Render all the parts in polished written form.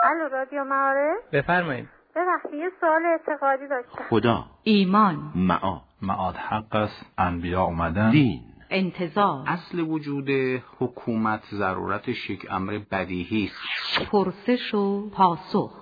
الو رادیو معارف. بفرمایید. ببخشید یه سوال اعتقادی داشتم. خدا، ایمان، معاد حق است، انبیا اومدن، دین، انتظار، اصل وجود حکومت ضرورتش یک امر بدیهی است. پرسش و پاسخ.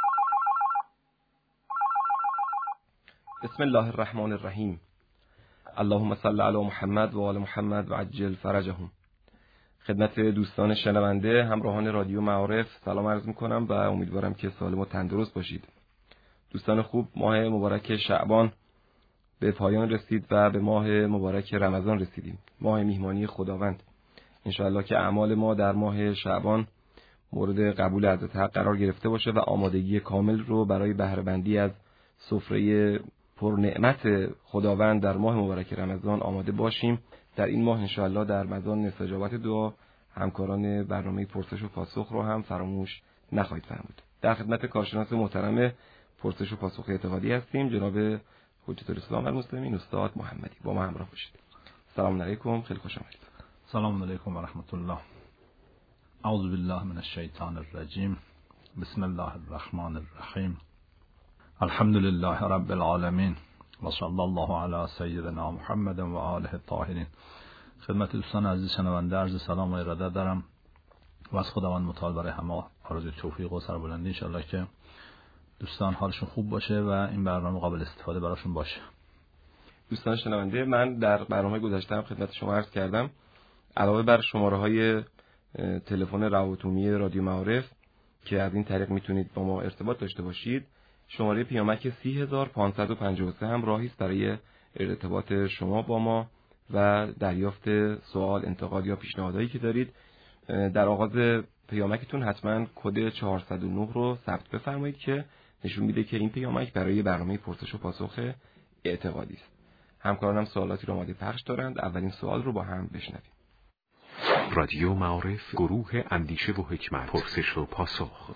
بسم الله الرحمن الرحیم. اللهم صل علی محمد و آل محمد و عجل فرجهم. خدمت دوستان شنونده همراهان رادیو معارف سلام عرض میکنم و امیدوارم که سالم و تندرست باشید. دوستان خوب، ماه مبارک شعبان به پایان رسید و به ماه مبارک رمضان رسیدیم، ماه میهمانی خداوند. انشاءالله که اعمال ما در ماه شعبان مورد قبول حضرت حق قرار گرفته باشه و آمادگی کامل رو برای بهره بندی از سفره پر نعمت خداوند در ماه مبارک رمضان آماده باشیم. در این ماه انشاءالله در مزان استجابت دعا همکاران برنامه پرسش و پاسخ رو هم فراموش نخواهید فرمود. در خدمت کارشناس محترم پرسش و پاسخ اعتقادی هستیم، جناب حجت الاسلام المسلمین استاد محمدی. با ما همراه باشید. سلام علیکم، خیلی خوش آمدید. سلام علیکم و رحمت الله. اعوذ بالله من الشیطان الرجیم. بسم الله الرحمن الرحیم. الحمد لله رب العالمین و صلی الله علی سیدنا محمد و آله الطاهرین. خدمت دوستان عزیز شنونده عرض سلام و ارادت دارم و از خداوند متعال برای همه آرزوی توفیق و سربلندی ان شاءالله که دوستان حالشون خوب باشه و این برنامه قابل استفاده براشون باشه. دوستان شنونده، من در برنامه گذشته خدمت شما عرض کردم علاوه بر شماره‌های تلفن روابط عمومی رادیو معارف که از این طریق میتونید با ما ارتباط داشته باشید، شماره پیامک 30553 هم راهی است برای ارتباط شما با ما و دریافت سوال، انتقاد یا پیشنهادایی که دارید. در آغاز پیامکتون حتما کد 409 رو ثبت بفرمایید که نشون میده که این پیامک برای برنامه پرسش و پاسخ اعتقادی است. همکارانم سوالاتی رو آماده پخش دارند. اولین سوال رو با هم بشنویم. رادیو معارف، گروه اندیشه و حکمت، پرسش و پاسخ.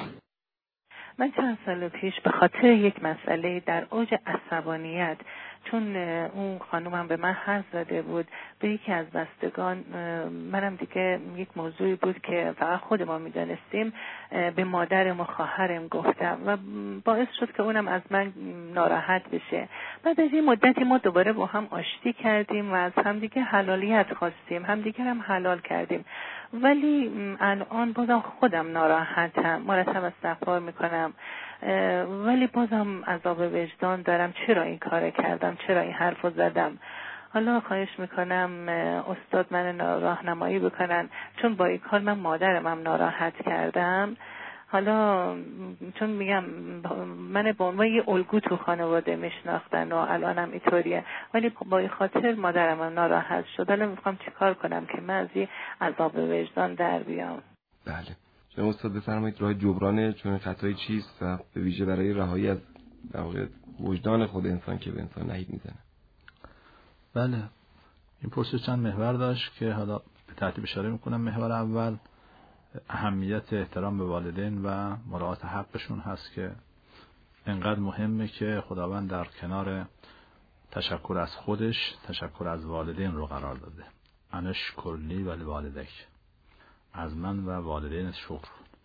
من چند سال پیش به خاطر یک مسئله در اوج عصبانیت، چون اون خانومم به من حرف زده بود به یکی از بستگان، منم دیگه یک موضوعی بود که فقط خود ما میدانستیم، به مادرم و خواهرم گفتم و باعث شد که اونم از من ناراحت بشه. بعد از این مدتی ما دوباره با هم آشتی کردیم و از همدیگه حلالیت خواستیم، همدیگه هم حلال کردیم، ولی الان بازم خودم ناراحتم، مرتب استغفار میکنم، ولی بازم عذاب وجدان دارم. چرا این کار کردم؟ چرا این حرفو زدم؟ حالا خواهش میکنم استاد من راهنمایی بکنن، چون با این کار من مادرم هم ناراحت کردم. حالا چون میگم من به عنوان یه الگو تو خانواده میشناختن و الانم اینطوریه، ولی با این خاطر مادرم هم ناراحت شد. حالا میخوام چیکار کنم که من از این عذاب وجدان در بیام؟ بله، شما استاد بفرمایید راه جبران چون خطایی چیست و به ویژه برای رهایی از در واقع وجدان خود انسان که به انسان نهید میزنه. بله، این پرسش چند محور داشت که حالا به ترتیب اشاره میکنم. محور اول اهمیت احترام به والدین و مراعات حقشون هست که انقدر مهمه که خداوند در کنار تشکر از خودش تشکر از والدین رو قرار داده. انشکر لی و لوالدیک، از من و والدین شکر.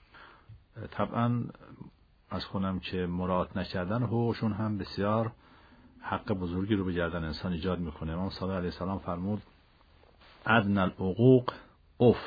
طبعا از کنم که مراعات نکردن حقوقشون هم بسیار حق بزرگی رو به گردن انسان ایجاد میکنه. امام صادق علیه السلام فرمود ادنی الحقوق اف،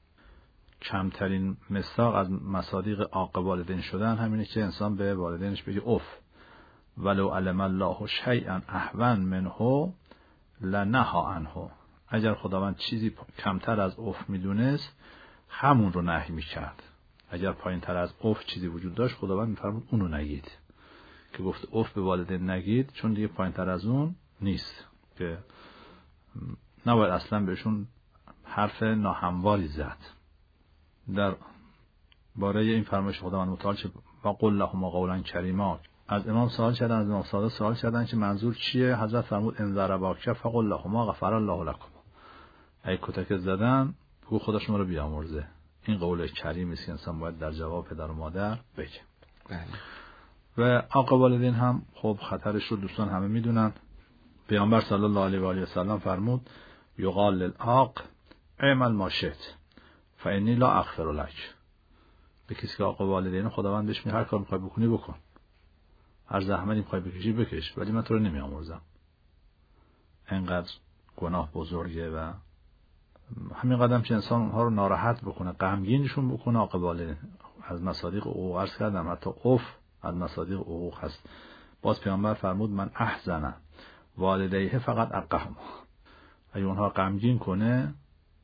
کمترین مصداق از مصادیق عاق والدین شدن همینه که انسان به والدینش بگه اف. ولو علم الله شیئا اهون منه لنهی عنه، اگر خداوند چیزی کمتر از اف میدونست همون رو نهی میکرد. اگر پایین تر از اف چیزی وجود داشت خداوند میفرمود اونو نگید، که گفت اف به والدین نگید چون دیگه پایین تر از اون نیست، که نباید اصلا بهشون حرف ناهمواری زد. در باره این فرمایش خداوند متعال چه وقل لهما قولا کریما، از امام سوال کردن، از امام صادق سوال کردن که منظور چیه؟ حضرت فرمود ان ضرباک فقل لهما غفر الله لكم، ای کتک زدن بگو خدا شما رو بیامرزه. این قول کریمی است که انسان باید در جواب پدر و مادر بگه. و عاق والدین هم خب خطرش رو دوستان همه میدونن. پیامبر صلی الله علیه و آله و سلم فرمود یقال للعاق اعمل ما شئت فانی لا اغفر لک، و کسی که عاق والدین خداوند بهش میگه هر کار میخوای بکنی بکن، هر زحمتی میخوای بکشی بکش، ولی من تو رو نمیآمرزم. اینقدر گناه بزرگه و همین قدم که انسان اونها رو ناراحت بکنه، غمگینشون بکنه، عاق والدین از مصادیق حقوق عرض کردم، حتی از مصادیق حقوق هست. باز پیامبر فرمود من احزن والدیه فقط عقهما، اگه اونها غمگین کنه،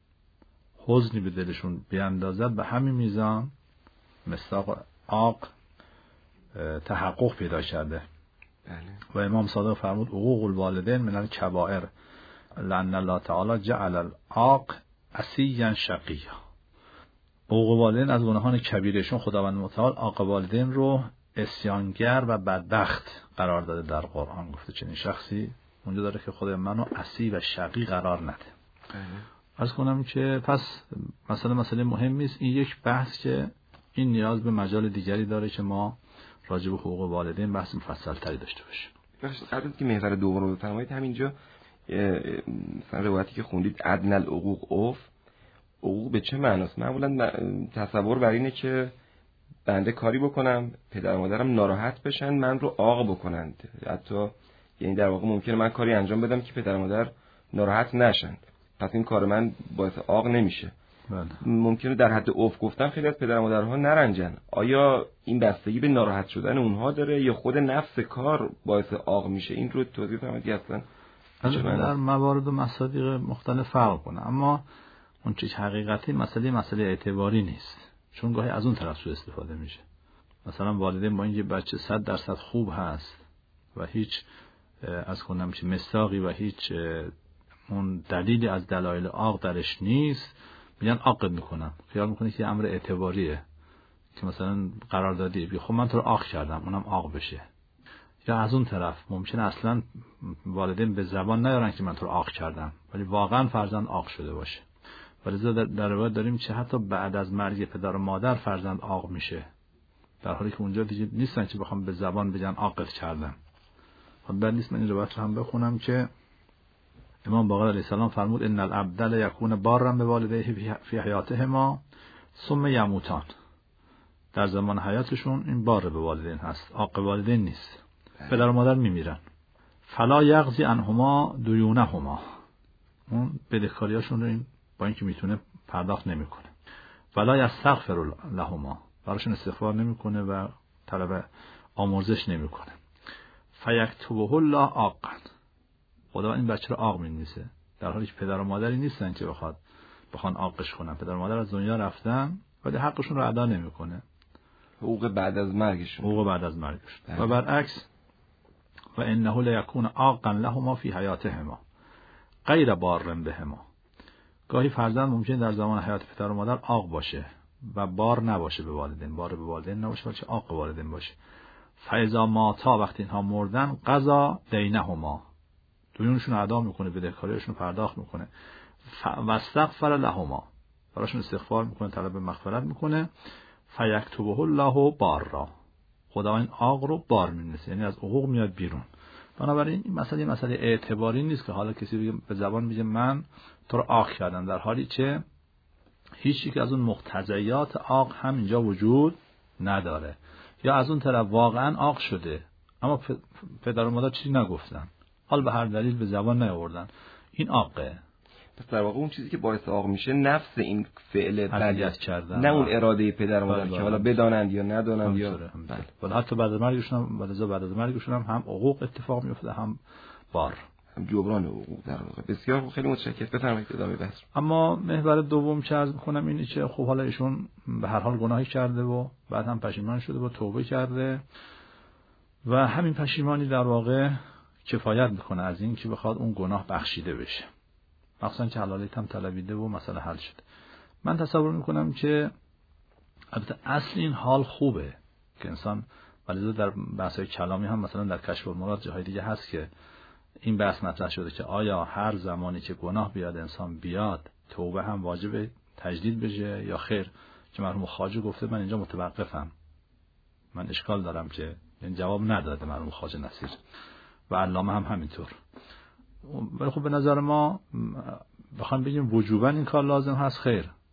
حزنی به دلشون بیاندازد، به همین میزان مصداق عاق تحقق پیدا کرده. و امام صادق فرمود حقوق الوالدین من الکبائر لأن الله تعالی جعل العاق عصیا شقیا. حقوق والدین از گناهان کبیرشون خداوند متعال عاق والدین رو عصیانگر و بدبخت قرار داده. در قرآن گفته چنین شخصی اونجا داره که خدای منو عصی و شقی قرار نده. عرض کنم که پس مسئله مهمی است. این یک بحث که این نیاز به مجال دیگری داره که ما راجع به حقوق والدین بحث مفصل تری داشته باشیم. قبل که محور دوم رو بفرمایید، همینجا مثلا روایتی که خوندید ادنى الحقوق حقوق به چه معناست؟ معمولا تصور بر اینه که بنده کاری بکنم پدر و مادرم ناراحت بشن من رو عاق بکنند، حتی یعنی در واقع ممکنه من کاری انجام بدم که پدر و مادر ناراحت نشن، پس این کار من باعث عاق نمیشه. ممکنه در حد گفتم خیلی از پدر و مادرها نرنجن. آیا این بستگی به ناراحت شدن اونها داره یا خود نفس کار باعث عاق میشه؟ این رو توضیح فرمایید. اصلا در موارد و مصادیق مختلف فرق کنه، اما اون چیز حقیقتی مسئله اعتباری نیست، چون گاهی از اون طرف سوء استفاده میشه. مثلا والدین با اینکه بچه 100% خوب هست و هیچ از کنم چه مصداقی و هیچ اون دلیلی از دلایل عاق درش نیست، میگن عاقت میکنم، خیال میکنه که امر اعتباریه که مثلا قراردادی بگی خب من تو رو عاق کردم اونم عاق بشه. یا از اون طرف ممکنه اصلا والدین به زبان نیارن که من تو رو عاق کردم ولی واقعا فرزند عاق شده باشه. ولذا در روایت داریم که حتی بعد از مرگ پدر و مادر فرزند عاق میشه، در حالی که اونجا دیگه نیستن که بخوام به زبان بگن عاقت کردم. خب بعد نیست من این روایت رو هم بخونم که امام باقر علیه السلام فرمود ان العبد یکون بارا بوالدیه فی حیاتهما ثم یموتان. در زمان حیاتشون این بار به والدین هست، عاق والدین نیست. پدر و مادر میمیرن، فلا یقضی عنهما دیونهما، اون بدهکاریاشون رو این با اینکه میتونه پرداخت نمیکنه. ولا یستغفر لهما، براشون استغفار نمیکنه و طلب آمرزش نمیکنه. فیکتبه الله عاقا، خدا این بچه رو عاق می‌نویسه، در حالی که پدر و مادری نیستن که بخوان عاقش کنن. پدر و مادر از دنیا رفتن ولی حقشون رو ادا نمیکنه، حقوق بعد از مرگشون. و برعکس و انه لیکون عاقا لهما فی حیاتهما غیر بار بهما. گاهی فرزند ممکنه در زمان حیات پدر و مادر عاق باشه و بار نباشه به والدین، بار به والدین نباشه بلکه عاق والدین باشه. فاذا ماتا، وقتی اینها مردن، قضا دینهما، دیونشون ادا میکنه، بدهکاریشون پرداخت میکنه. و استغفر لهما، براشون استغفار میکنه، طلب مغفرت میکنه. فیکتبه الله بارا، خدا این عاق رو بار می‌نویسه، یعنی از حقوق میاد بیرون. بنابراین این مسئله اعتباری نیست که حالا کسی به زبان میگه من تو رو عاق کردم، در حالی که هیچ یک از اون مقتضیات عاق هم اینجا وجود نداره. یا از اون طرف واقعا عاق شده اما پدر و مادر چیزی نگفتن، حال به هر دلیل به زبان نیاوردن، این عاقه. پس در واقع اون چیزی که باعث عاق میشه نفس این فعل اذیت کردن، نه اون اراده پدر و مادر که حالا بدانند یا ندانند یا ولی حتی بعد از مرگشون هم حقوق اتفاق میفته، هم بار، هم جبران حقوق. در واقع بسیار خوب، خیلی متشکرم. بفرمایید ادامه بحث. اما محور دوم که عرض می‌کنم اینه که خب حالا ایشون به هر حال گناهی کرده و بعد هم پشیمان شده و توبه کرده و همین پشیمانی در واقع کفایت میکنه از این که بخواد اون گناه بخشیده بشه، مخصوصا که حلالیت هم طلبیده و مسئله حل شده. من تصور میکنم که البته اصل این حال خوبه که انسان، ولی در بحث‌های کلامی هم مثلا در کشف المراد جاهای دیگه هست که این بحث مطرح شده که آیا هر زمانی که گناه بیاد انسان بیاد توبه هم واجب تجدید بشه یا خیر. که مرحوم خواجه گفته من اینجا متوقفم، من اشکال دارم که این جواب نداده مرحوم خواجه نصیر و علامه هم همینطور. ولی خب به نظر ما بخوام بگیم وجوباً این کار لازم هست، خیر.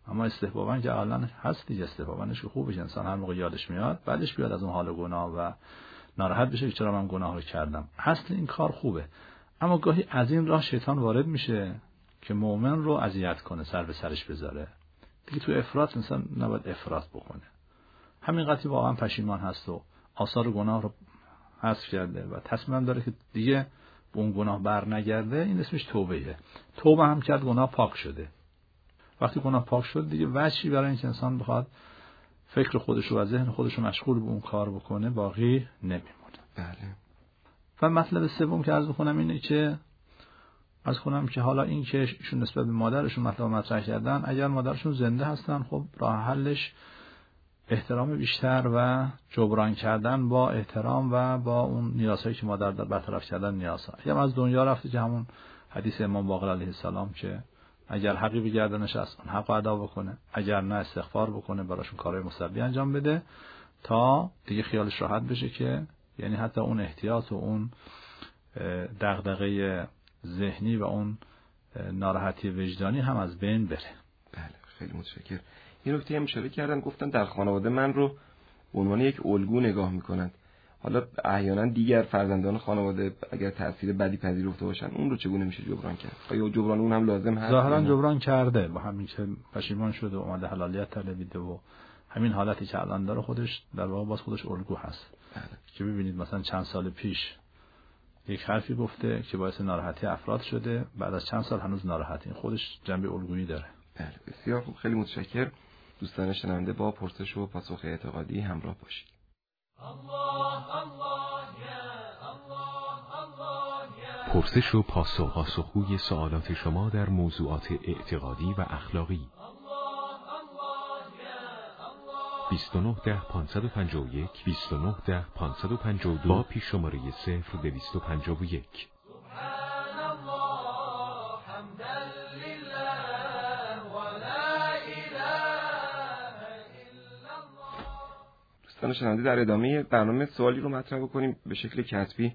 اما استحباباً که الان هست دیگه، استحباباًش که خوبه، انسان هر موقع یادش میاد بعدش بیاد از اون حال گناه و ناراحت بشه که چرا من گناه رو کردم. اصل این کار خوبه، اما گاهی از این راه شیطان وارد میشه که مؤمن رو اذیت کنه، سر به سرش بذاره. دیگه تو افراط انسان نباید افراط بکنه. همین قضیه واقعا پشیمان هست و آثار گناه رو حذف کرده و تصمیم داره که دیگه به اون گناه بر نگرده، این اسمش توبهه. توبه هم کرد، گناه پاک شده. وقتی گناه پاک شد دیگه وجهی برای اینکه انسان بخواد فکر خودش رو و ذهن خودش رو مشغول به اون کار بکنه باقی نمیمونه. بله. و مطلب سوم که عرض بکنم اینه که حالا این که ایشون نسبت به مادرشون مطلب مطرح کردن، اگر مادرشون زنده هستن خب راه حلش احترام بیشتر و جبران کردن با احترام و با اون نیازهایی که مادر در برطرف کردن نیازها. اگر از دنیا رفته که همون حدیث امام باقر علیه السلام که اگر حقی به گردنش هست اون حق ادا بکنه، اگر نه استغفار بکنه، براشون کارهای مستحبی انجام بده تا دیگه خیالش راحت بشه که یعنی حتی اون احتیاط و اون دغدغه ذهنی و اون ناراحتی وجدانی هم از بین بره. بله خیلی متشکرم. یه نکته هم اشاره کردن، گفتن در خانواده من رو به عنوان یک الگو نگاه میکنند. حالا احیانا دیگر فرزندان خانواده اگر تأثیر بدی پذیرفته باشن اون رو چگونه میشه جبران کرد؟ آیا جبران اون هم لازم هست؟ ظاهرا جبران کرده، با همین که پشیمان شده و اومده حلالیت طلبیده و همین حالتی که الان داره خودش در واقع باز خودش الگو هست. بله. که ببینید مثلا چند سال پیش یک حرفی گفته که باعث ناراحتی افراد شده، بعد از چند سال هنوز ناراحتی، خودش جنبه الگویی داره. بله بسیار خوب، خیلی متشکرم. دوستان شنونده با پرسش و پاسخ اعتقادی همراه باشید. پرسش و پاسخگوی سوالات شما در موضوعات اعتقادی و اخلاقی. 29 10 551 29 10 552 با پیش شماره 0251. دوستان شنونده در ادامه برنامه سوالی رو مطرح بکنیم به شکل کتبی.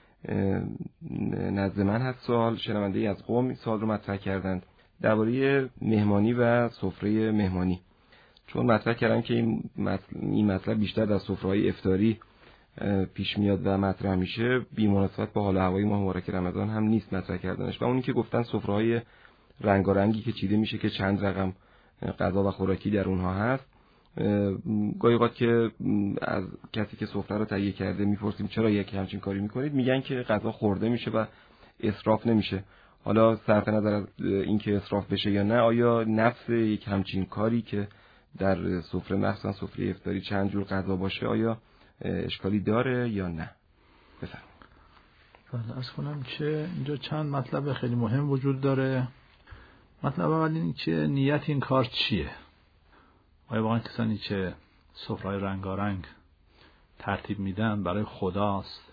نزد من هست سوال، شنونده از قم سوال رو مطرح کردند درباره مهمانی و سفره مهمانی. چون مطرح کردن که این مطلب بیشتر در سفره‌های افطاری پیش میاد و مطرح میشه، بی مناسبت با حال هوای ماه مبارک رمضان هم نیست مطرح کردنش. و اونی که گفتن سفره‌های رنگارنگی که چیده میشه که چند رقم غذا و خوراکی در اونها هست، گاهی اوقات که از کسی که سفره رو تهیه کرده میپرسیم چرا یک همچین کاری میکنید، میگن که غذا خورده میشه و اسراف نمیشه. حالا صرف نظر از اینکه اسراف بشه یا نه، آیا نفس یک همچین کاری که در سفره مخصوصا سفره افطاری چند جور غذا باشه آیا اشکالی داره یا نه؟ بفرمایید. بله، عرض کنم که اینجا چند مطلب خیلی مهم وجود داره. مطلب اول این که نیت این کار چیه؟ آیا واقعا کسانی که سفره‌های رنگارنگ ترتیب میدن برای خداست؟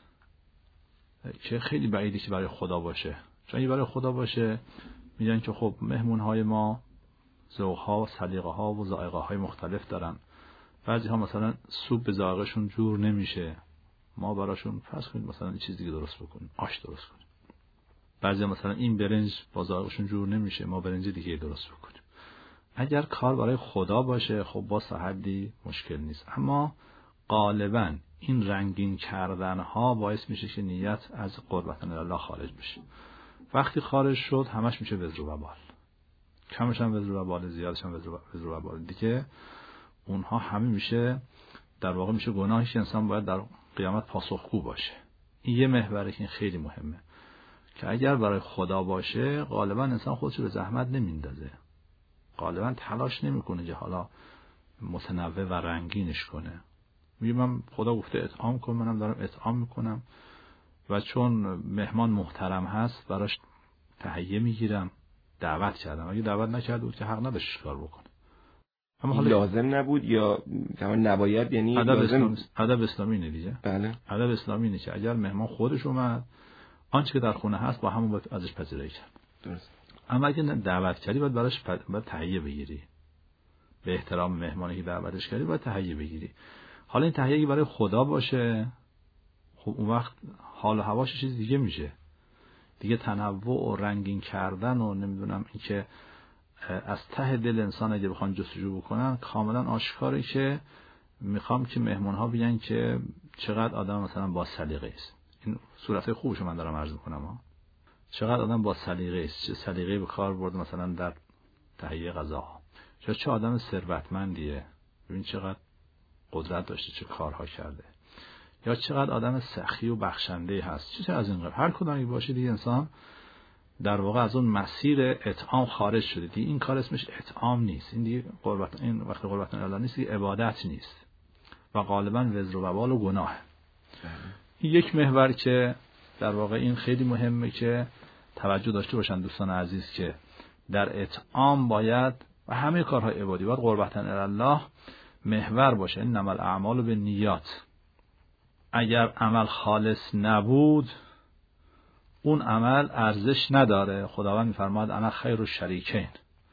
که خیلی بعیده که برای خدا باشه. چون اگه برای خدا باشه میگن که خب مهمونهای ما ذوق‌ها و سلیقه‌ها و ذائقه‌های مختلف دارن. بعضی‌ها مثلا سوپ به ذائقه‌شون جور نمیشه، ما براشون فرض کنید مثلا چیز دیگه درست بکنیم، آش درست کنیم. بعضی‌ها مثلا این برنج با ذائقه‌شون جور نمیشه، ما برنج دیگه درست بکنیم. اگر کار برای خدا باشه خب با حدی مشکل نیست، اما غالباً این رنگین کردن‌ها باعث میشه که نیت از قربت الله خارج بشه. وقتی خارج شد همش میشه وزر و وبال، کمش هم وزر و وبال، زیادش هم وزر و وبال دیگه. اونها همه میشه در واقع میشه گناهی که انسان باید در قیامت پاسخگو باشه. این یه محوره که این خیلی مهمه که اگر برای خدا باشه غالبا انسان خودش رو به زحمت نمیندازه، غالبا تلاش نمیکنه که حالا متنوع و رنگینش کنه. میگه من خدا گفته اطعام کن، منم دارم اطعام میکنم و چون مهمان محترم هست براش تهیه میگیرم، دعوت کردم. اگه دعوت نکرده بود که حق نداشت کار بکنه. اما حالا لازم نبود یا کمان نباید، یعنی ادب اسلامی اینه دیگه. بله، ادب اسلامی اینه که اگر مهمان خودش اومد آنچه که در خونه هست با همون ازش پذیرایی کرد. درست. اما اگه دعوت کردی باید براش باید تهیه بگیری، به احترام مهمانی که دعوتش کردی باید تهیه بگیری. حالا این تهیه برای خدا باشه خب اون وقت حال و هواش چیز دیگه میشه دیگه، تنوع و رنگین کردن و نمیدونم این که از ته دل انسان اگه بخوان جستجو بکنن کاملا آشکاره که میخوام که مهمونها بگن که چقدر آدم مثلا با سلیقه است. این صورت خوبشو من دارم عرض میکنم چقدر آدم با سلیقه است، چه سلیقه‌ای به کار برده مثلا در تهیه غذا، چه آدم ثروتمندیه، ببین چقدر قدرت داشته، چه کارها کرده، یا چقدر آدم سخی و بخشنده هست. چیزی از این قبیل هر کدومی باشه دیگه انسان در واقع از اون مسیر اطعام خارج شده دیگه. این کار اسمش اطعام نیست، این دیگه قربت، این وقت قربت الله نیست، دیگه عبادت نیست و غالبا وزر و وبال و گناه. این یک محور که در واقع این خیلی مهمه که توجه داشته باشن دوستان عزیز که در اطعام باید و همه کارهای عبادی باید قربتن الله محور باشه. انما الاعمال بالنیات. اگر عمل خالص نبود اون عمل ارزش نداره. خداوند می‌فرماد انا خیر الشریکین،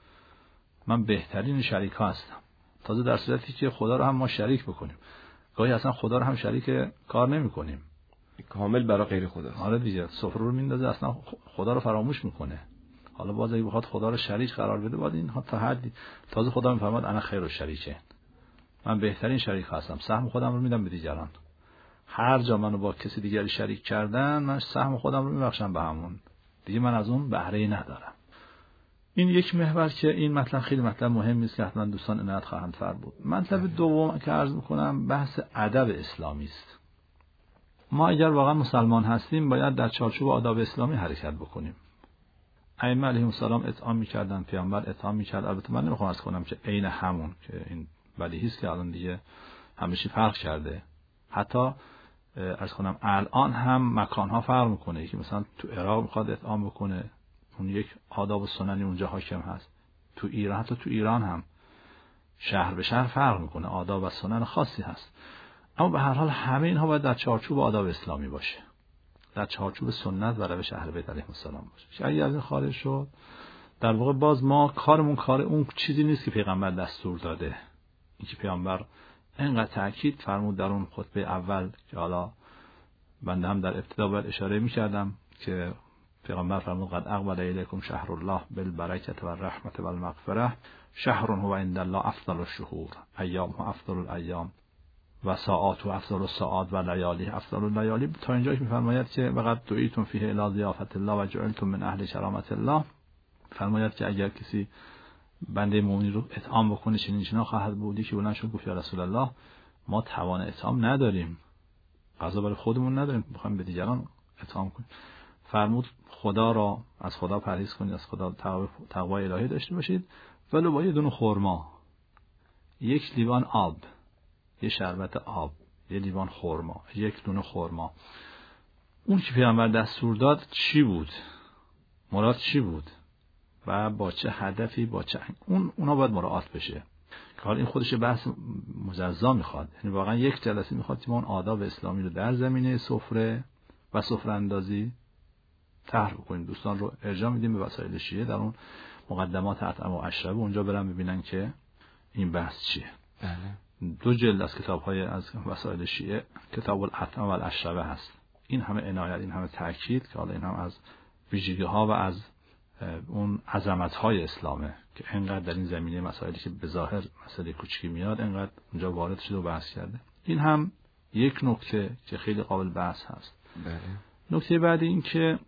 من بهترین شریک ها هستم. تازه در صورتی که خدا رو هم ما شریک بکنیم، گاهی اصلا خدا رو هم شریک کار نمی کنیم، کامل برای غیر خداست. آره دیگه، سفره رو میندازه اصلا خدا رو فراموش میکنه. حالا باز اگه بخواد خدا رو شریک قرار بده باید این تا حدی. تازه خدا میفرماد انا خیر الشریکین، من بهترین شریک هستم، سهم خودم رو میدم به دیگران. هر جا منو با کسی دیگری شریک کردن من سهم خودم رو میبخشم به همون دیگه، من از اون بهره‌ای ندارم. این یک محور که این مطلب خیلی مطلب مهمی است که حتما دوستان عنایت خواهند فرمود. مطلب دوم که عرض میکنم بحث ادب اسلامی است. ما اگر واقعا مسلمان هستیم باید در چارچوب آداب اسلامی حرکت بکنیم. ائمه علیهم السلام اطعام میکردن، پیامبر اطعام میکرد. البته من نمیخوام عرض کنم که عین همون، که این بدیهی است که الان دیگه همه چی فرق کرده. حتی عرض کنم الان هم مکانها فرق میکنه. یکی مثلا تو عراق میخواد اطعام بکنه، اون یک آداب و سننی اونجا حاکم هست. تو ایران، حتی تو ایران هم شهر به شهر فرق میکنه، آداب و سنن خاصی هست. اما به هر حال همه اینها باید در چارچوب آداب اسلامی باشه، در چارچوب سنت و روش اهل بیت علیهم السلام باشه. که اگه از این خارج شد در واقع باز ما کارمون کار اون چیزی نیست که پیغمبر دستور داده. این که پیغمبر اینقدر تأکید فرمود در اون خطبه اول که حالا بنده هم در ابتدا باید اشاره می‌کردم که پیغمبر فرمود قد اقبل الیکم شهر الله بالبرکة والرحمة والمغفرة شهر هو عند الله افضل الشهور ایام افضل الایام و ساعات و افضل الساعات و لیالی افضل اللیالی، تا اینجایی می‌فرماید که وقد دعیتم فیه الی ضیافة الله و جعلتم من اهل کرامة الله. فرماید که اگر کسی بنده مومنی رو اطعام بکنه چنین خواهد بودی که بلند شد گفت یا رسول الله ما توان اطعام نداریم، غذا برای خودمون نداریم، می‌خوایم به دیگران اطعام کنیم. فرمود خدا را از خدا پرهیز کنید، از خدا تقوای الهی داشته باشید، ولو با یه دونه خرما، یک لیوان آب، یه شربت آب، یه لیوان خرما، یک دونه خرما. اون که پیامبر دستور داد چی بود؟ مراد چی بود؟ و با چه هدفی، با چه اونا باید مراعات بشه. که حالا این خودش بحث مجزا میخواد، یعنی واقعا یک جلسه میخواد که ما اون آداب اسلامی رو در زمینه سفره و سفره اندازی طرح بکنیم. دوستان رو ارجاع میدیم به وسایل شیعه، در اون مقدمات اطعمه و اشربه اونجا برن ببینن که این بحث چیه. بله. 2 جلد از کتاب‌های از وسایل شیعه کتاب الاطعمه و الاشربه هست. این همه عنایت، این همه تاکید که حالا این هم از ویژگی‌ها و از اون عظمت‌های اسلامه که اینقدر در این زمینه مسائلی که به ظاهر مسئله کوچیکی میاد اینقدر اونجا وارد شده و بحث کرده. این هم یک نکته که خیلی قابل بحث هست. بله. نکته بعدی این که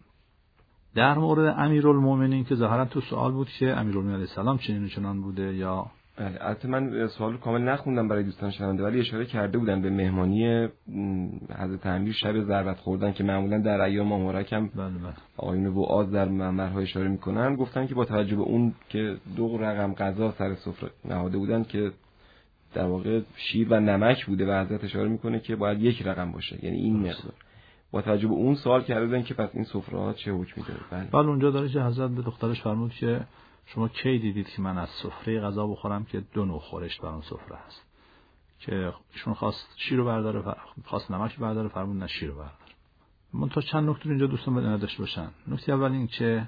در مورد امیرالمومنین که ظاهرا تو سوال بود که امیرالمومنین علیه السلام چنین و چنان بوده یا بله. البته من سوال کامل نخوندم برای دوستان شنونده، ولی اشاره کرده بودن به مهمانی حضرت امیر شب ضربت خوردن که معمولا در ایام مبارک هم آقایون وعاظ در منبرها اشاره میکنن. گفتن که با توجه به اون که 2 رقم غذا سر سفره نهاده بودن که در واقع شیر و نمک بوده و حضرت اشاره میکنه که باید 1 رقم باشه، یعنی این مقدار. با توجه به اون سوال کرده بودن که پس این سفره‌ها چه حکمی داره. بله اونجا داره که حضرت به دخترش فرمود که شما کی دیدید که من از سفره غذا بخورم که 2 نوع خورش بر اون سفره هست؟ که ایشون خواست شیر رو برداره، خواست نمک برداره، فرمود نه شیر رو برداره. من تا چند نکته اینجا دوستان بدون داشته باشن. نکته اول این که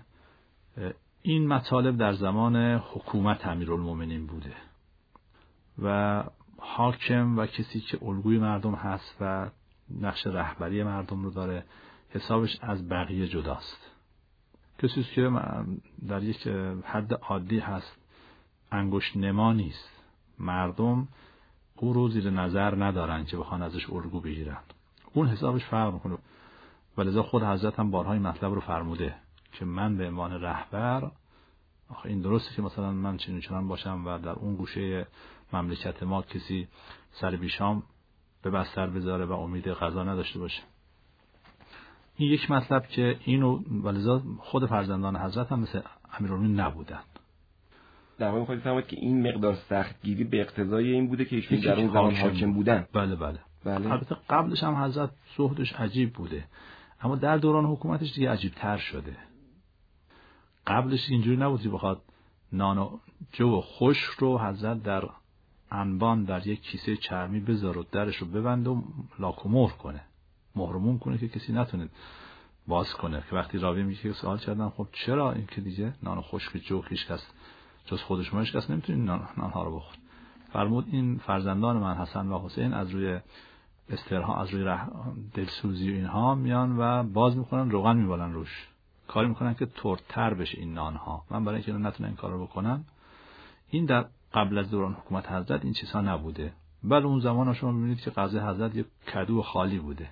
این مطالب در زمان حکومت امیرالمومنین بوده و حاکم و کسی که الگوی مردم هست و نقش رهبری مردم رو داره حسابش از بقیه جداست. کسی که در یک حد عادی هست انگشت نما نیست. مردم او رو زیر نظر ندارن که بخوان ازش الگو بگیرن. اون حسابش فرق میکنه. ولذا خود حضرت هم بارها این مطلب رو فرموده که من به عنوان رهبر، آخه این درسته که مثلا من چنین باشم و در اون گوشه مملکت ما کسی سر بیشام به بستر بذاره و امید غذا نداشته باشه. این یک مطلب که اینو ولذا خود فرزندان حضرت هم مثل امیرالمومنین نبودن. در واقع می‌خواید بفرمایید که این مقدار سختگیری به اقتضای این بوده که ایشون در اون زمان حاکم بودن. بله. البته قبلش هم حضرت زهدش عجیب بوده، اما در دوران حکومتش دیگه عجیب تر شده. قبلش اینجوری نبود که بخواد نان و جو خوش رو حضرت در انبان در یک کیسه چرمی بذاره و درش رو ببنده و لاک و مهر کنه، مهرمون کنه که کسی نتونه باز کنه. که وقتی راوی میگه که سوال کردن خب چرا این که دیگه نان و خشک جو هیچ کس جز خود شما هیچ کس نمیتونه نانها رو بخوره. فرمود این فرزندان من حسن و حسین از روی استرها، از روی دلسوزی و اینها میان و باز میکنن، روغن میبالن روش، کاری میکنن که ترتر بشه این نانها. من برای اینکه نتونن این کارو بکنن، این در قبل از دوران حکومت حضرت این چیزها نبوده. بله اون زمان شما میبینید که غذای حضرت یک کدو خالی بوده.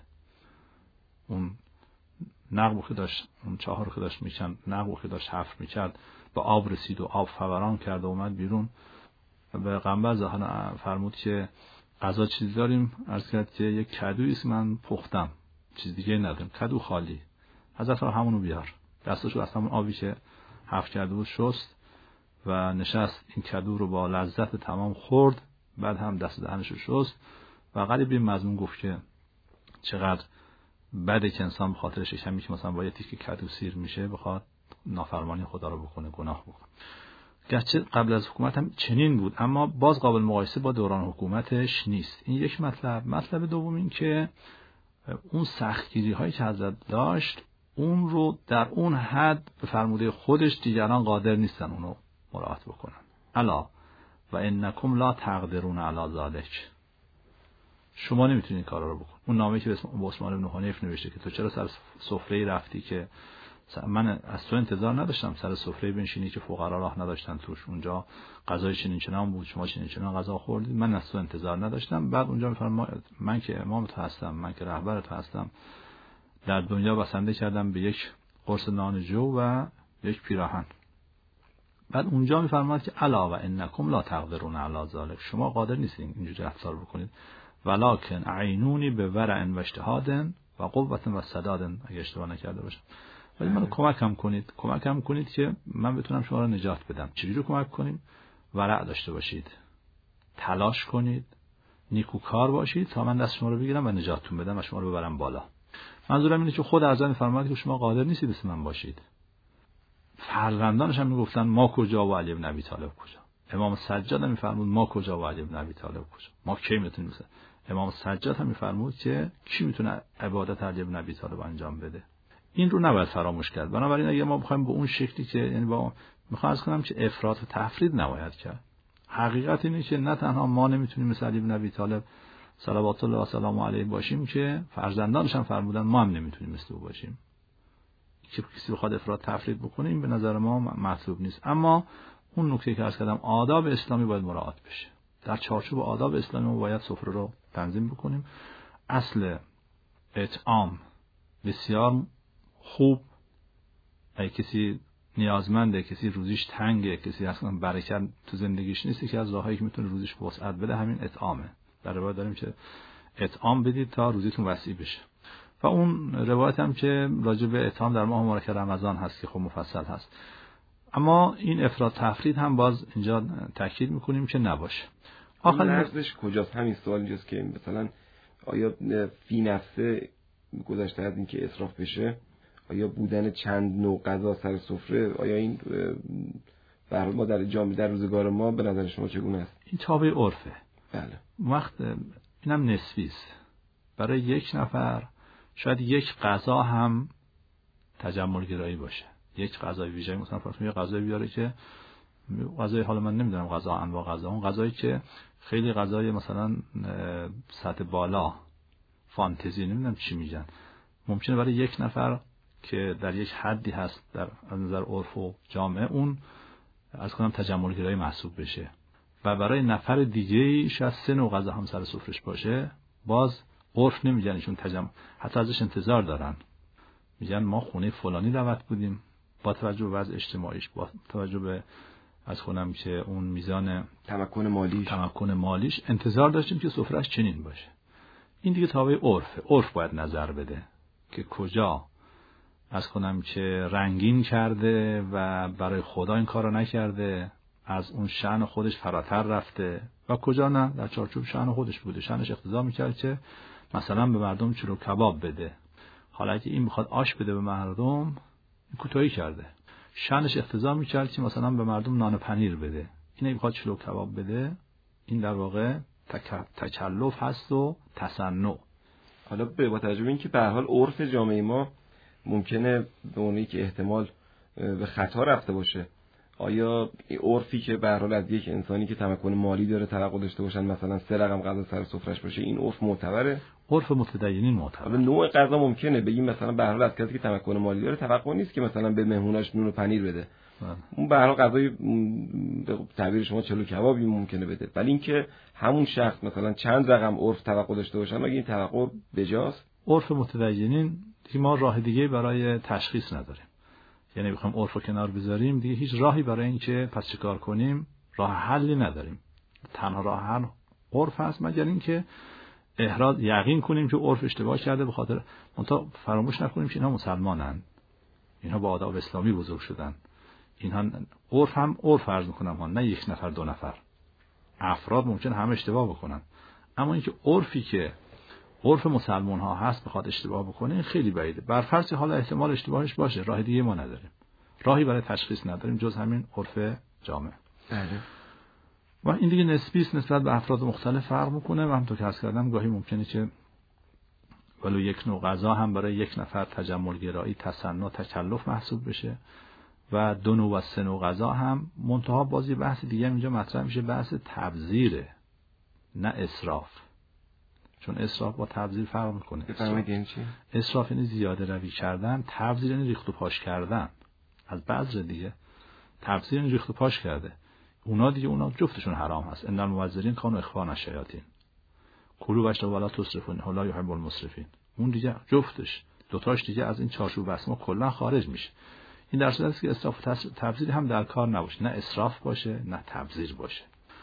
اون نقبو که داشت، اون چاهارو که داشت میکند، نقبو که داشت حفر میکرد، به آب رسید و آب فوران کرد و اومد بیرون. به پیغمبر ظاهرا فرمود که غذا چیزی داریم؟ عرض کرد که یک کدویی است من پختم، چیز دیگه نداریم، کدو خالی. حضرت رو همونو بیار. دستشو از همون آبی که حفر کرده بود شست و نشست، این کدو رو با لذت تمام خورد. بعد هم دست دهنش رو شست و قریب این مضمون گفت که چقدر بده که انسان به خاطر شکمی که مثلا با یه تیکه کدو سیر میشه بخواد نافرمانی خدا رو بکنه، گناه بکنه. گرچه قبل از حکومت هم چنین بود، اما باز قابل مقایسه با دوران حکومتش نیست. این یک مطلب. مطلب دوم این که اون سختگیری هایی که حضرت داشت، اون رو در اون حد به فرموده خودش دیگران قادر نیستن اونو مراعات بکنن. الا و انکم لا تقدرون علی ذلک، شما نمیتونید این کارا رو بکنید. اون نامه‌ای که به عثمان بن حنیف نوشته که تو چرا سر سفره رفتی که من از تو انتظار نداشتم سر سفره بنشینی که فقرا راه نداشتن توش، اونجا غذای چنین چنان بود، شما چنین چنان غذا خوردید، من از تو انتظار نداشتم. بعد اونجا میفرماید من که امام تو هستم، من که رهبر تو هستم، در دنیا بسنده کردم به یک قرص نان جو و یک پیراهن. بعد اونجا میفرماید که الا و انکم لا تقدرون علی ذلک، شما قادر نیستین اینجوری رفتار بکنید. ولکن عینونی به ورع و اجتهاد و قوت و سداد، اگه اشتباه نکرده باشم. ولی منو کمکم کنید که من بتونم شما رو نجات بدم. چجوری کمک کنیم؟ ورع داشته باشید، تلاش کنید، نیکوکار باشید تا من دست شما رو بگیرم و نجاتتون بدم و شما رو ببرم بالا. منظورم اینه که خود اعظم می‌فرماید که شما قادر نیستید مثل من باشید. فرزندانش هم میگفتن ما کجا و علی بن ابی طالب کجا. امام سجاد هم می‌فرمود ما کجا و علی بن ابی طالب کجا. ما کی میتونیم مثلا امام سجاد هم می‌فرمود که کی میتونه عبادت علی بن ابی طالب انجام بده. این رو نباید فراموش کرد. بنابراین اگه ما بخوایم به اون شکلی که یعنی با می‌خوام عرض کنم که افراط و تفرید نباید کرد. حقیقت اینه که نه تنها ما نمیتونیم مثل علی بن ابی طالب صلوات الله و سلام علیه باشیم، که فرزندانش هم فرمودن ما هم نمیتونیم مثل او باشیم. که کسی بخواد افراط تفرید بکنه این به نظر ما مطلوب نیست. اما اون نکته که عرض کردم آداب اسلامی باید مراعات بشه. در چارچوب آداب اسلامی ما باید سفره رو تنظیم بکنیم. اصل اطعام بسیار خوب، اگه کسی نیازمنده، کسی روزیش تنگه، کسی اصلا برکت تو زندگیش نیست، که از راهایی که میتونه روزیش وسعت بده همین اطعامه. در روایت داریم که اطعام بدید تا روزیتون وسیع بشه. و اون روایت هم که راجع به اطعام در ماه مبارک رمضان هست که خب مفصل هست. اما این افراط تفرید هم باز اینجا تاکید میکنیم که نباشه. آخر مرزش کجاست؟ همین سوال اینجاست که مثلا آیا فی نفسه گذشته از این که اسراف بشه، آیا بودن چند نوع غذا سر سفره، آیا این برای ما در جامعه در روزگار ما به نظر شما چگونه است؟ این تابع عرفه. بله. وقت اینم نسبی است. برای یک نفر شاید یک غذا هم تجمل گرایی باشه. یک غذای ویژه مثلا فرض کنید غذای بیاره که غذای حالا من نمیدونم غذا انواع غذا، اون غذایی که خیلی غذای مثلا سطح بالا فانتزی نمیدونم چی میگن، ممکنه برای یک نفر که در یک حدی هست در نظر عرف و جامعه اون از کنم تجملگرایی محسوب بشه و برای نفر دیگه‌ای شاید 3 نوع غذا هم سر سفرش باشه، باز عرف نمیگن ایشون حتی ازش انتظار دارن، میگن ما خونه فلانی دعوت بودیم، با توجه به وضع اجتماعیش، با توجه به از کنم که اون میزان تمکن مالیش انتظار داشتیم که سفرهش چنین باشه. این دیگه تابع عرف باید نظر بده که کجا از کنم که رنگین کرده و برای خدا این کارو نکرده، از اون شأن خودش فراتر رفته و کجا نه در چارچوب شأن خودش بوده، شأنش اقتضا میکرد که مثلا به مردم چلو کباب بده. حالا اگه این بخواد آش بده به مردم، کوتاهی کرده. شأنش اقتضا میکرد که مثلا به مردم نان پنیر بده، این بخواد چلو کباب بده، این در واقع تکلف هست و تصنع. حالا با توجه به اینکه به هر حال عرف جامعه ما ممکنه به اونی که احتمال به خطا رفته باشه، آیا عرفی که به هر حال از یک انسانی که تمکن مالی داره توقع داشته باشن مثلا 3 رقم غذا سر سفرهش باشه، این عرف معتبره؟ عرف متدینین معتبره. نوع غذا ممکنه بگیم مثلا به هر حال از کسی که تمکن مالی داره توقع نیست که مثلا به مهموناش نون و پنیر بده، اون به هر حال غذای به تعبیر شما چلو کبابی ممکنه بده، ولی اینکه همون شخص مثلا چند رقم عرف توقع داشته باشه، مگه این توقع بجاست؟ عرف متدینین دیگه ما راه دیگه برای تشخیص نداریم، یعنی بخوام عرف رو کنار بذاریم دیگه هیچ راهی برای این که پس چیکار کنیم راه حلی نداریم. تنها راه حل عرف هست، مگر اینکه احراز یقین کنیم که عرف اشتباه کرده، به خاطر منتها فراموش نکنیم که اینها مسلمانن، اینها با آداب اسلامی بزرگ شدن، اینها عرف هم عرف فرض میکنم ها، نه 1 نفر 2 نفر. افراد ممکن هم اشتباه بکنن، اما اینکه عرفی که عرف مسلمان ها هست بخواد اشتباه بکنه این خیلی بعیده. بر فرض حالا احتمال اشتباهش باشه، راه دیگه ما نداریم، راهی برای تشخیص نداریم جز همین عرف جامع. بله. و این دیگه نسبی است، نسبت به افراد مختلف فرق میکنه و همونطور که عرض کردم گاهی ممکنه که ولو 1 نوع غذا هم برای 1 نفر تجمل گرایی، تصنع، تکلف محسوب بشه و 2 نوع و 3 نوع غذا هم. منتها باز یه بحث دیگه اینجا مطرح میشه، بحث تبذیره نه اسراف، چون اسراف با تبذیر فرق میکنه. اسراف یعنی زیاده روی کردن، تبذیر یعنی ریخت و پاش کردن. از بعضی دیگه تبذیر یعنی ریخت و پاش کرده، اونا جفتشون حرام هست. ان المبذرین کانوا اخوان الشیاطین، کلوا واشربوا ولا تسرفوا انه لا یحب المسرفین. اون دیگه جفتش دوتاش دیگه از این چارچوب بحث ما کلا خارج میشه. این در صورتی که اسراف و تبذیر هم در کار نباشه، نه اسراف باشه نه تبذیر باشه.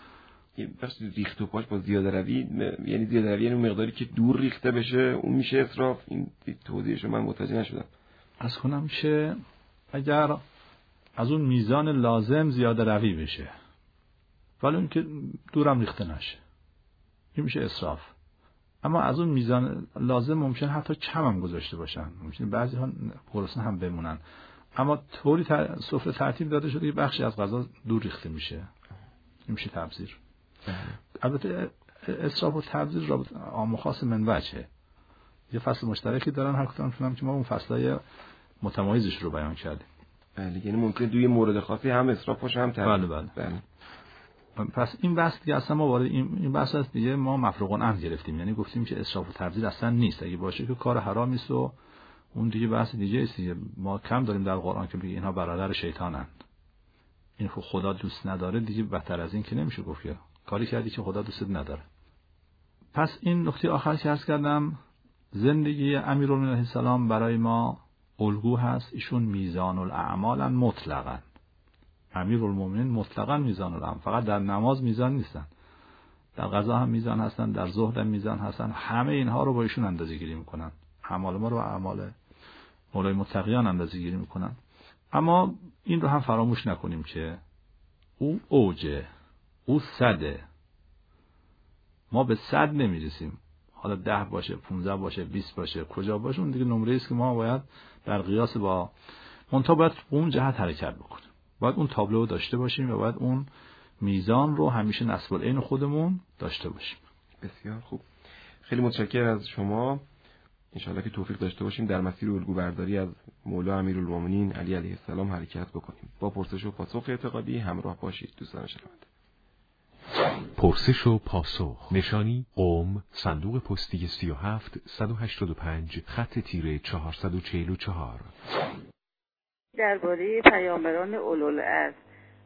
بس ریخت و پاش با زیاده روی، یعنی زیاده روی یعنی مقداری که دور ریخته بشه اون میشه اسراف. این توضیحش من متوجه نشدم. از کنم که اگر از اون میزان لازم زیاده روی بشه ولی اون که دورم ریخته نشه، این میشه اسراف. اما از اون میزان لازم ممکن حتی کم هم گذاشته باشن، ممکن بعضی ها گرسنه هم بمونن، اما طوری سفره ترتیب داده شده که بخشی از غذا دور ریخته میشه، این میشه تبذیر. البته اسراف و تبذیر رابطه عام و خاص من وجهه، یه فصل مشترکی دارن، هر کدوم که ما اون فصلای متمایزش رو بیان کردیم. بله، یعنی ممکن توی مورد خاصی هم اسراف باشه هم تبذیر. بله. پس این بحث دیگه اصلا ما وارد این بحث است دیگه، ما مفروغ عنه گرفتیم، یعنی گفتیم که اسراف و تبذیر اصلا نیست، اگه باشه که کار حرامی است و اون دیگه بحث دیگه است. ما کم داریم در قرآن که بگه اینها برادر شیطانن، این خدا دوست نداره، دیگه بدتر از این که نمیشه گفت که کاری کردی که خدا دوست نداره. پس این نکته آخر که عرض کردم، زندگی امیرالمومنین علیه السلام برای ما الگو هست. ایشون میزان الاعمال مطلقاً، امیرالمومنین مطلقاً میزان الاعمال، فقط در نماز میزان نیستن، در غذا هم میزان هستن، در زهد هم میزان هستن، همه اینها رو با ایشون اندازه‌گیری میکنن، اعمال ما رو اعمال مولای متقیان اندازه‌گیری میکنن. اما این رو هم فراموش نکنیم که او اوجه، او 100، ما به 100 نمیرسیم، حالا 10 باشه، 15 باشه، 20 باشه، کجا باشه اون دیگه نمره است که ما باید در قیاس با منتها باید اون جهت حرکت بکنیم، باید اون تابلو داشته باشیم و باید اون میزان رو همیشه نسب العین خودمون داشته باشیم. بسیار خوب، خیلی متشکرم از شما. انشاءالله که توفیق داشته باشیم در مسیر الگو برداری از مولا امیرالمومنین علی علیه السلام حرکت بکنیم. با پرسش و پاسخ اعتقادی همراه باشید دوستان شنونده. پرسش و پاسخ، نشانی قم، صندوق پستی 37 185 خط تیره 444. درباره پیامبران اولوالعزم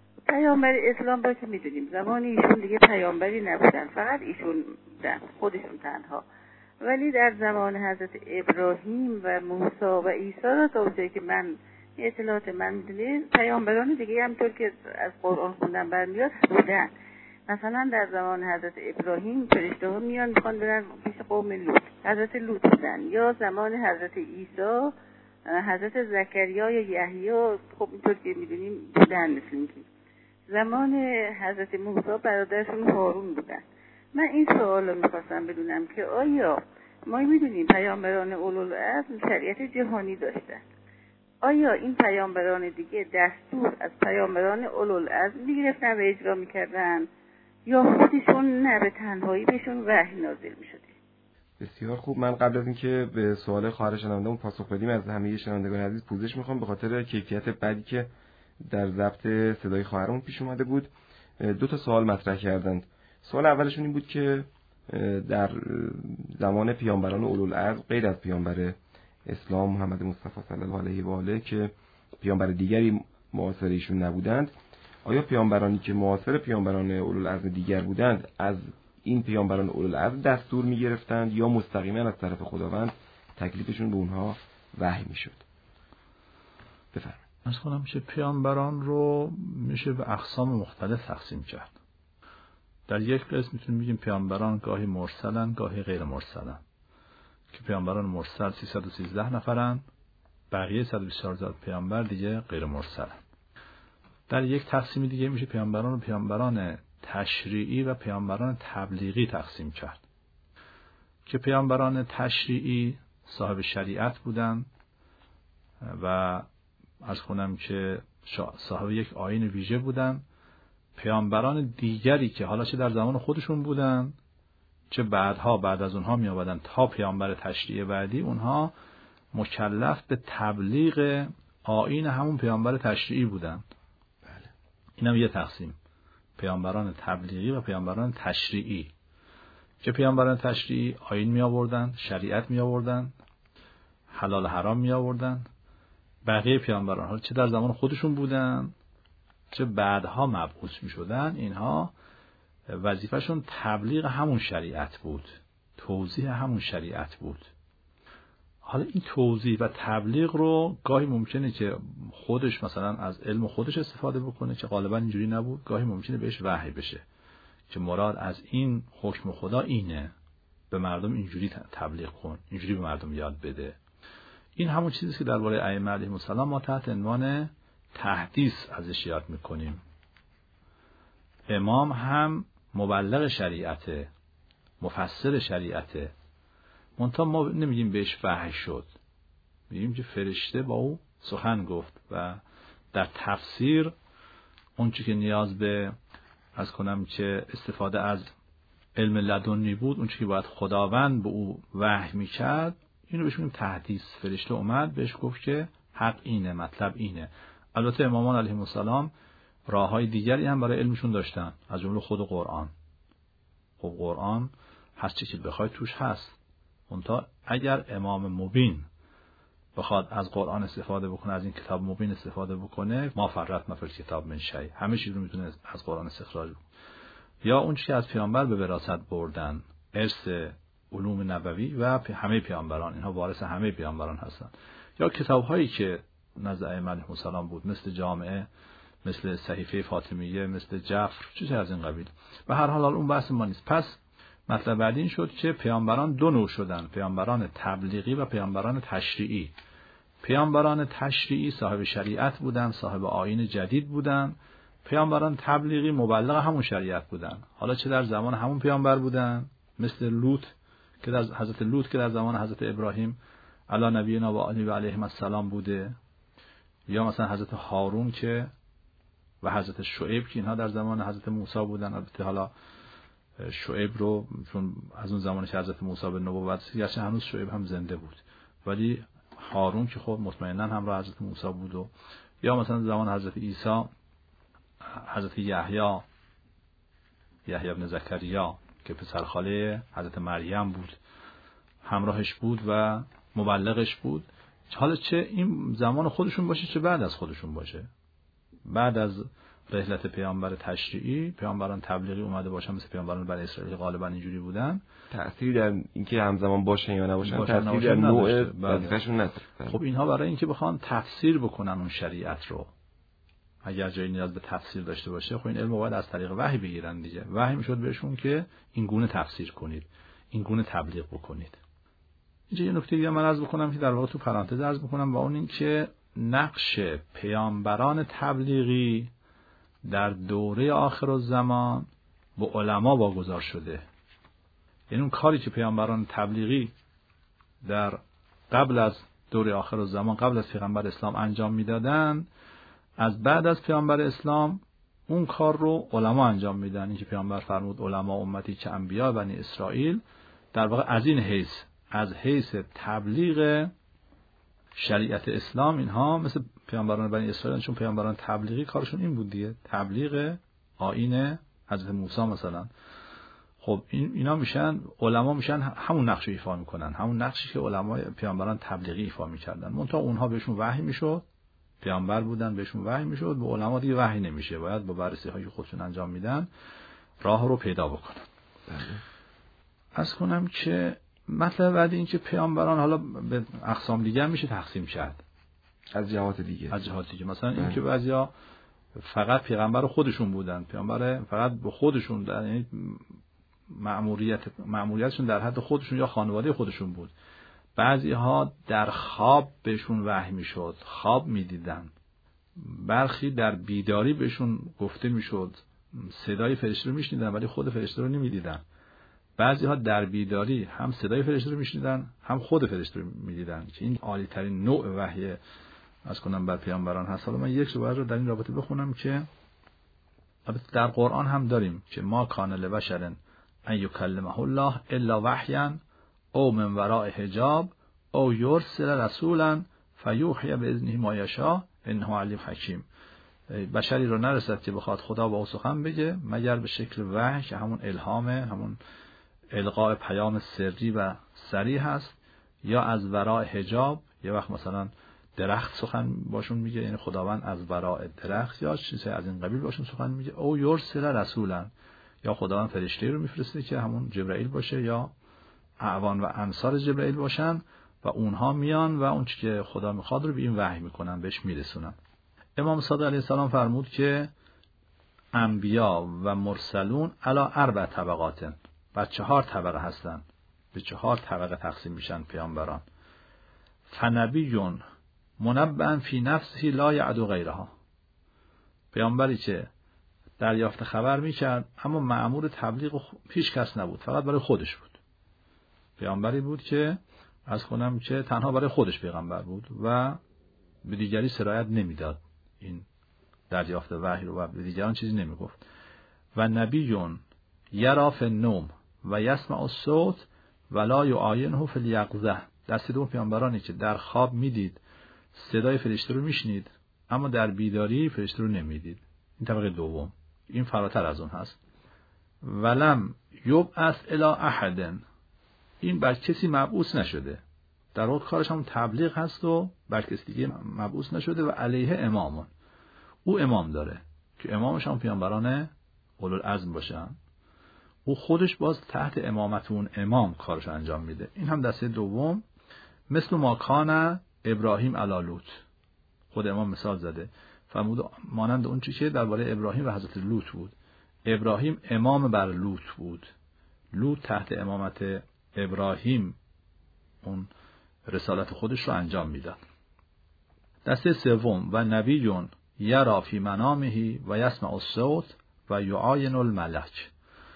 پیامبر اسلام رو که میدونیم زمان ایشون دیگه پیامبری نبودن، فقط ایشون بودن، خودشون تنها. ولی در زمان حضرت ابراهیم و موسی و عیسی را تا اونجایی که من اطلاعات من میدونیم پیامبران دیگه همطور که از قرآن خوندن برمیاد بودن. مثلا در زمان حضرت ابراهیم فرشته ها میان میخوان برن پیش قوم لوط، حضرت لوط بودن. یا زمان حضرت عیسی حضرت زکریا یا یحیی خب اینطور که میدونیم بودن. مثل اینکه زمان حضرت موسی برادرشون هارون بودن. من این سوال رو میخواستم بدونم که آیا ما میدونیم پیامبران اولوالعزم شریعت جهانی داشتن، آیا این پیامبران دیگه دستور از پیامبران اولوالعزم میگرفتن و اجرا میکردن یا خودشون نه به تنهایی بهشون وحی نازل میشده؟ بسیار خوب. من قبل از اینکه به سوال خواهر شنونده‌مون پاسخ بدیم از همه شنوندگان عزیز پوزش میخوام به خاطر کیفیت بدی که در ضبط صدای خواهرمون پیش اومده بود. 2 تا سوال مطرح کردند. سوال اولشون این بود که در زمان پیامبران اولوالعزم غیر از پیامبر اسلام محمد مصطفی صلی الله علیه و آله که پیامبر دیگری معاصر ایشون نبودند، آیا پیامبرانی که معاصر پیامبران اولوالعزم دیگر بودند از این پیامبران اولوالعزم دستور می‌گرفتند یا مستقیما از طرف خداوند تکلیفشون به اونها وحی می‌شد؟ بفرمایید. از کنم که پیامبران رو میشه به اقسام مختلف تقسیم کرد. در یک قسم میتونیم بگیم پیامبران گاهی مرسلن گاهی غیر مرسلن، که پیامبران مرسل 313 نفرن، بقیه 124 پیامبر دیگه غیر مرسلن. در یک تقسیم دیگه میشه پیامبران تشریعی و پیامبران تبلیغی تقسیم کرد، که پیامبران تشریعی صاحب شریعت بودن و از کنم که صاحب یک آیین ویژه بودن. پیامبران دیگری که حالا چه در زمان خودشون بودن چه بعد از اونها می آمدن تا پیامبر تشریعی بعدی، اونها مکلف به تبلیغ آیین همون پیامبر تشریعی بودن. بله. اینم یه تقسیم، پیامبران تبلیغی و پیامبران تشریعی، که پیامبران تشریعی آیین می آوردن، شریعت می آوردن، حلال حرام می آوردن. بقیه پیامبران حالا چه در زمان خودشون بودن چه بعدها مبعوث می شدن، اینها وظیفهشون تبلیغ همون شریعت بود، توضیح همون شریعت بود. حالا این توضیح و تبلیغ رو گاهی ممکنه که خودش مثلا از علم خودش استفاده بکنه که غالبا اینجوری نبود، گاهی ممکنه بهش وحی بشه که مراد از این حکم خدا اینه، به مردم اینجوری تبلیغ کن، اینجوری به مردم یاد بده. این همون چیزیست که درباره ائمه علیهم السلام ما تحت عنوان تحدیث ازش یاد میکنیم. امام هم مبلغ شریعته، مفسر شریعته، منتها ما نمیگیم بهش وحی شد، میگیم که فرشته با او سخن گفت و در تفسیر اون چی که نیاز به از کنم که استفاده از علم لدنی بود، اون چی که باید خداوند به او وحی میکرد، اینو بهش میگیم تحدیث. فرشته اومد بهش گفت که حق اینه، مطلب اینه. البته امامان علیهم السلام راههای دیگری هم برای علمشون داشتن، از جمله خود قرآن. خب قرآن هر چی که بخواید توش هست، منتها اگر امام مبین بخواد از قرآن استفاده بکنه، از این کتاب مبین استفاده بکنه، ما فرطنا فی الکتاب من شیء، همه چیز رو میتونه از قرآن استخراج بکنه. یا اون چیزی که از پیامبر به وراثت بردن، ارث علوم نبوی و همه پیامبران، اینها وارث همه پیامبران هستن. یا کتاب‌هایی که نزد ائمه علیهم السلام بود، مثل جامعه، مثل صحیفه فاطمیه، مثل جفر، چیزی از این قبیل. و هر حال اون بحث ما نیست. پس مطلب بعدی این شد که پیامبران 2 نوع شدن، پیامبران تبلیغی و پیامبران تشریعی. پیامبران تشریعی صاحب شریعت بودن، صاحب آیین جدید بودن. پیامبران تبلیغی مبلغ همون شریعت بودن، حالا چه در زمان همون پیامبر بودن، مثل لوط که در حضرت لوط که در زمان حضرت ابراهیم علی نبینا و علیهم السلام بوده، یا مثلا حضرت هارون که و حضرت شعیب که اینها در زمان حضرت موسی بودن. البته حالا شعیب رو چون از اون زمانی که حضرت موسی به نبوت گرچه هنوز شعیب هم زنده بود، ولی هارون که خب مطمئنا همراه حضرت موسی بود. و یا مثلا زمان حضرت عیسی حضرت یحیی ابن زکریا که پسرخاله حضرت مریم بود، همراهش بود و مبلغش بود. حالا چه این زمان خودشون باشه چه بعد از خودشون باشه، بعد از رحلت پیامبر تشریعی، پیامبران تبلیغی اومده باشن مثل پیامبران بنی اسرائیل غالبا اینجوری بودن، تأثیری در اینکه همزمان باشن یا نباشن تأثیری در نوع وظیفه‌شون نداره. خب اینها برای اینکه بخوان تفسیر بکنن اون شریعت رو، اگر جایی نیاز به تفسیر داشته باشه، خب این علم باید از طریق وحی بگیرن دیگه. وحی میشد بهشون که این گونه تفسیر کنید، این گونه تبلیغ بکنید. اینجا یه نکته دیگه من عرض بکنم که در واقع تو پرانتز عرض بکنم، و اون این که نقش پیامبران تبلیغی در دوره آخرالزمان با علما واگذار شده. یعنی اون کاری که پیامبران تبلیغی در قبل از دوره آخرالزمان، قبل از پیغمبر اسلام انجام میدادن، از بعد از پیامبر اسلام اون کار رو علما انجام میدن. این که پیامبر فرمود علما امتی که انبیا بنی اسرائیل، در واقع از این حیث، از حیث تبلیغ شریعت اسلام اینها مثل پیامبران بنی اسرائیل، چون پیامبران تبلیغی کارشون این بود دیگه، تبلیغ آیین حضرت موسی مثلا. خب اینا میشن علما، میشن همون نقش رو ایفا میکنن، همون نقشی که علمای پیامبران تبلیغی ایفا میکردن. منتها اونها بهشون وحی میشد، پیامبر بودن بهشون وحی میشد، به علما دیگه وحی نمیشه، باید با بررسی هایی که خودشون انجام میدن راه رو پیدا بکنن. عرض کنم که مطلب بعد این که پیامبران حالا به اقسام دیگه میشه تقسیم شد از جهات دیگه. مثلا این که بعضیا فقط پیغمبر خودشون بودن، پیامبر فقط به خودشون، یعنی مأموریتشون در حد خودشون یا خانواده خودشون بود. بعضی ها در خواب بهشون وحی میشد، خواب میدیدن. برخی در بیداری بهشون گفته میشد، صدای فرشته رو میشنیدن ولی خود فرشته رو نمیدیدن. بعضی ها در بیداری هم صدای فرشته رو میشنیدن هم خود فرشته رو میدیدن، که این عالی ترین نوع وحی از کنم بر پیامبران هست. حالا من یک روایت رو در این رابطه بخونم که در قرآن هم داریم که ما کان لبشر ان یکلمه الله الا وحیا او من وراء حجاب او یرسل رسولا فیوحی باذنه ما یشاء انه علیم حکیم. بشری رو نرسد که بخواد خدا با او سخن بگه مگر به شکل وحی، که همون الهامه، همون القاء پیام سری و صریح هست، یا از وراء حجاب، یه وقت مثلا درخت سخن باشون میگه، یعنی خداوند از وراء درخت یا چیزی از این قبیل باشون سخن میگه، او یرسل رسولا، یا خداوند فرشته رو میفرسته که همون جبرائیل باشه یا اعوان و انصار جبرائیل باشن و اونها میان و اون چیزی که خدا میخواد رو به این وحی میکنن، بهش میرسونن. امام صادق علیه السلام فرمود که انبیا و مرسلون علی 4 طبقات، بر 4 طبقه هستن، به 4 طبقه تقسیم میشن پیامبران. فنبیون منبأ فی نفسه لا یعدو غیرها، پیامبری که دریافت خبر میکرد اما مأمور تبلیغ هیچ کس نبود، فقط برای خودش بود. پیامبری بود که از کنم که تنها برای خودش پیغمبر بود و به دیگری سرایت نمیداد این دریافت وحی رو و به دیگران چیزی نمیگفت. و نبیون یرا فی النوم و یسمع الصوت ولا یعاینه فی الیقظه، دست دوم پیامبرانی که در خواب میدید صدای فرشته رو میشنید اما در بیداری فرشته رو نمیدید. این طبقه دوم، این فراتر از اون هست. ولم یبعث الی احد، این بر کسی مبعوث نشده، در واقع کارش هم تبلیغ هست و بر کسی دیگه مبعوث نشده. و علیه امامون، او امام داره که امامش هم پیامبران اولوالعزم باشن، او خودش باز تحت امامت اون امام کارش انجام میده. این هم دسته دوم. مثل ما کان ابراهیم علی لوط، خود امام مثال زده، فرمود مانند اون چیزی که درباره ابراهیم و حضرت لوط بود. ابراهیم امام بر لوط بود، لوط تحت امامت ابراهیم اون رسالت خودش رو انجام میداد. دسته سوم و نبیون یرا فی منامه و یسمع الصوت و یعاین الملک،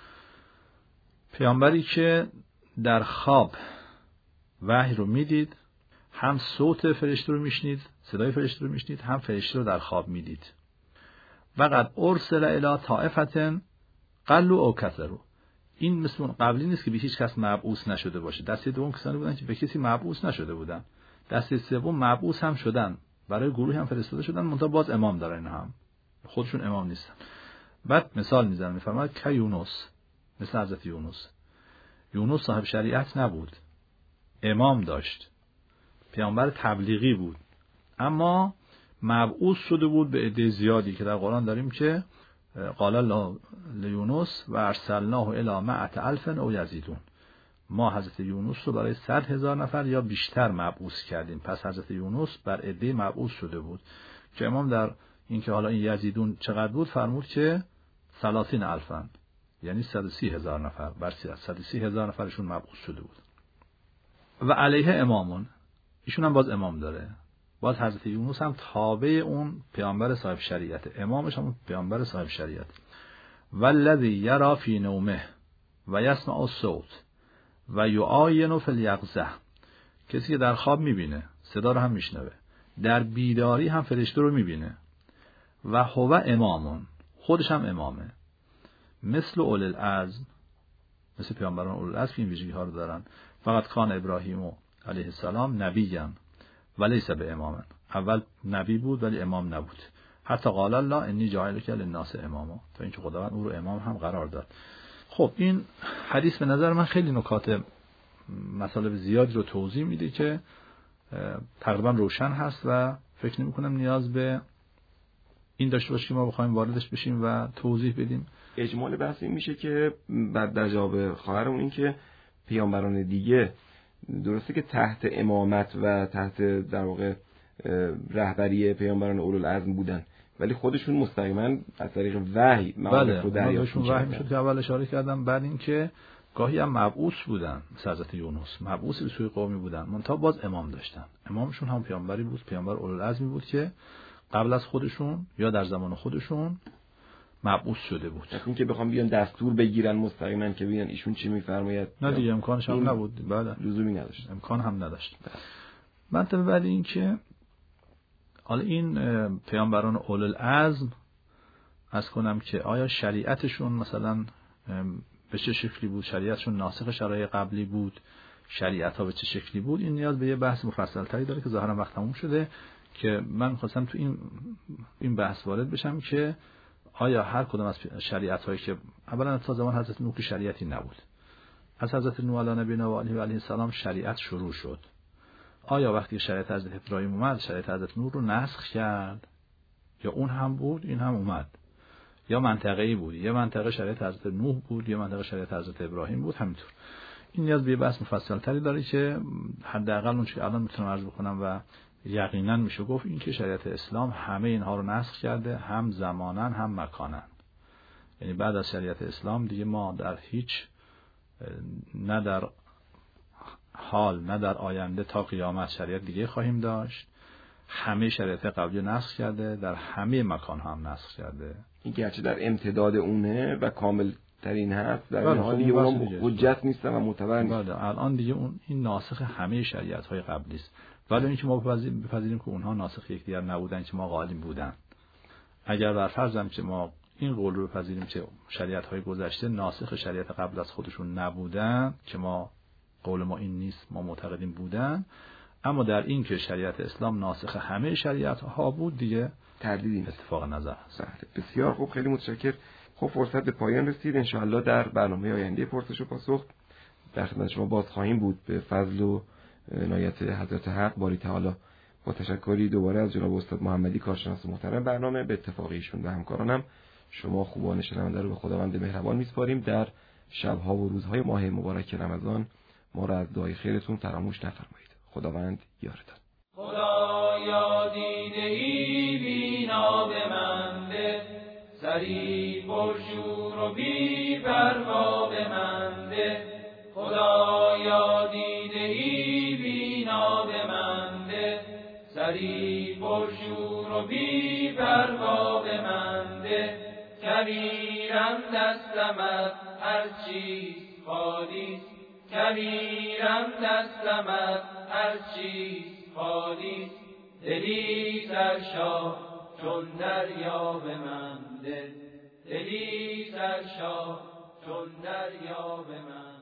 پیامبری که در خواب وحی رو میدید، هم صوت فرشته رو میشنید، صدای فرشته رو میشنید، هم فرشته رو در خواب میدید. وقد ارسل الی طائفه قلوا او کثروا، این مثل اون قبلی نیست که به هیچ کس مبعوث نشده باشه. دسته دوم کسانی بودن که به کسی مبعوث نشده بودن، دسته سوم مبعوث هم شدن، برای گروهی هم فرستاده شدن، منتها باز امام دارن، اینا هم خودشون امام نیستن. بعد مثال میزنن، میفرماید که یونس، مثل حضرت یونس. یونس صاحب شریعت نبود، امام داشت، پیامبر تبلیغی بود، اما مبعوث شده بود به عده زیادی که در قرآن داریم که قال الله لیونس و ارسلناه الی 100,000 او یزیدون. ما حضرت یونس رو برای 100,000 نفر یا بیشتر مبعوث کردیم. پس حضرت یونس بر عده مبعوث شده بود که امام در این که حالا این یزیدون چقدر بود فرمود که 30,000 یعنی 130,000 نفر، بر 130,000 نفرشون مبعوث شده بود. و علیه امامون، ایشون هم باز امام داره. باز حضرت یونس هم تابع اون پیامبر صاحب شریعت، امامش هم پیامبر صاحب شریعت. والذی یرا فی نومه و یسمع الصوت و یعاین فی الیقظه، کسی که در خواب میبینه، صدا رو هم میشنوه، در بیداری هم فرشته رو میبینه. و هو امامون، خودش هم امامه، مثل اولي العزم، مثل پیامبران اولي العزم که این ویژگی ها رو دارن. فقط کان ابراهیم علیه السلام نبیًا و لیس به اماما، اول نبی بود ولی امام نبود. حتی قال الله انی جاعلک للناس اماما، تا اینکه خداوند او رو امام هم قرار داد. خب این حدیث به نظر من خیلی نکات مطالب زیادی رو توضیح میده که تقریبا روشن هست و فکر نمی کنم نیاز به این داشته باشه که ما بخوایم واردش بشیم و توضیح بدیم. اجمال بحث این میشه که بعد در جواب خواهرمون این که پیامبران دیگه درسته که تحت امامت و تحت در واقع رهبری پیامبران اولوالعزم بودن، ولی خودشون مستقیما از طریق وحی معارف رو دریافت می‌کردن. وحی میشد که اول اشاره کردم. بعد اینکه گاهی هم مبعوث بودن، مثل حضرت یونس مبعوث به سوی قومی بودن، منتها باز امام داشتن. امامشون هم پیامبری بود، پیامبر اولوالعزمی بود که قبل از خودشون یا در زمان خودشون مبعوث شده بود. این که بخوام بیان دستور بگیرن مستقیما که ببینن ایشون چی میفرماید، نه دیگه امکانش هم نبود. بله لزومی نداشت، امکان هم نداشت. منطقه بعد این که حالا این پیامبران اولوالعزم از کنم که آیا شریعتشون مثلا به چه شکلی بود، شریعتشون ناسخ شرایع قبلی بود، شریعت ها به چه شکلی بود، این نیاز به یه بحث مفصل تری داره که ظاهرا وقت تموم شده که من خواستم تو این بحث وارد بشم که آیا هر کدام از شریعت هایی که اولا تا زمان حضرت نوح شریعتی نبود، از حضرت نوح علیه نبینا و علیه السلام شریعت شروع شد، آیا وقتی شریعت حضرت ابراهیم اومد شریعت حضرت نوح رو نسخ کرد یا اون هم بود این هم اومد، یا منطقه‌ای بود، یه منطقه شریعت حضرت نوح بود، یه منطقه شریعت حضرت ابراهیم بود، همینطور. این نیاز به بحث مفصل تری داره که حداقل اون چیزی الان میتونم عرض بکنم و یقینا میشه گفت این که شریعت اسلام همه اینها رو نسخ کرده، هم زمانن هم مکانن. یعنی بعد از شریعت اسلام دیگه ما در هیچ، نه در حال نه در آینده تا قیامت شریعت دیگه خواهیم داشت. همه شریعت قبلی نسخ کرده، در همه مکان هم نسخ کرده. این گرچه در امتداد اونه و کامل ترین هست، در این حال دیگه اون حجت نیستن و معتبر نیستن. الان دیگه این ناسخ همه شریعت های قبلی است. ولی اینکه ما بپذیریم که اونها ناسخ یکدیگر نبودن، که ما قائلیم بودن. اگر بر فرضم که ما این قول رو بپذیریم که شریعت های گذشته ناسخ شریعت قبل از خودشون نبودن، که ما قول ما این نیست، ما معتقدیم بودن، اما در این که شریعت اسلام ناسخ همه شریعت ها بود دیگه تردیدی اتفاق نظر هست. بسیار خوب، خیلی متشکرم. خب فرصت به پایان رسید. ان شاءالله در برنامه آینده پرسش و پاسخ در خدمت شما باز خواهیم بود به فضل و عنایت حضرت حق باری تعالی. با تشکری دوباره از جناب استاد محمدی کارشناس محترم برنامه، به اتفاق ایشون و همکارانم شما خوبان شنونده رو به خداوند مهربان میسپاریم. در شب‌ها و روزهای ماه مبارک رمضان ما را از دعای خیرتون فراموش نفرمایید. خداوند یارتان. خدایا دیده ای بینا به من ده، سری پرشور و بی پروا به من ده. خدایا دیده ای بینا به من ده، سری پرشور و بی پروا به من ده. کبیرم دستمت هر چیز خالیست، کبیرم دستمت هر چیز خالیست. دلی سرشار چون دریا به من ده، دلی سرشار چون دریا به من